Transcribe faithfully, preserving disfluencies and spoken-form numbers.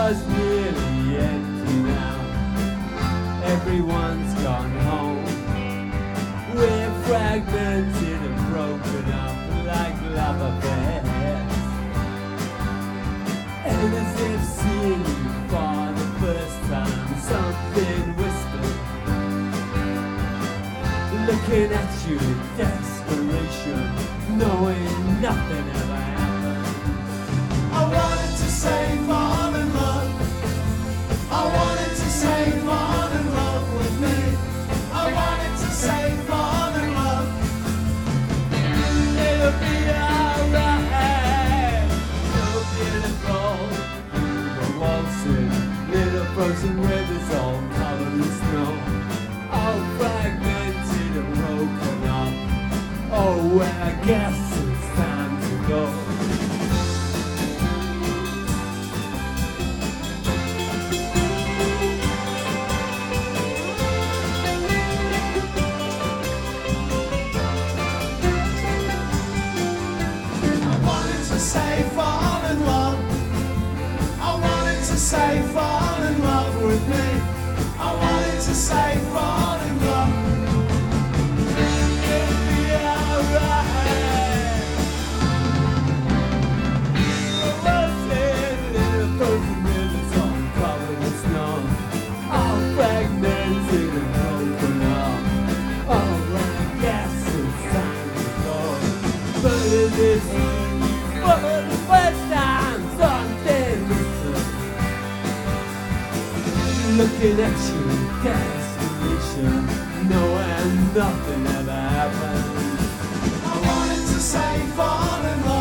car's nearly empty now. Everyone's gone home. We're fragmented and broken up like love affairs. And as if seeing you for the first time, something whispered, looking at you in desperation, knowing nothing ever happened. I wanted to say fall in love. I wanted to say fall in love with me. I wanted to say fall in love. It'll be alright. So beautiful. You were waltzing, little frozen rivers all covered in snow. All fragmented and broken up. Oh, well, I guess it's time to go. Say fall in love. I wanted to say fall in love with me. I wanted to say fall in love. It'll be alright. Roasted little frozen rivers all covered in snow, all fragmented and broken up. Oh, well, I guess it's time to go. But it is for the first time, something missing. Looking at you in desperation, knowing nothing ever happened. I wanted to say fall in love.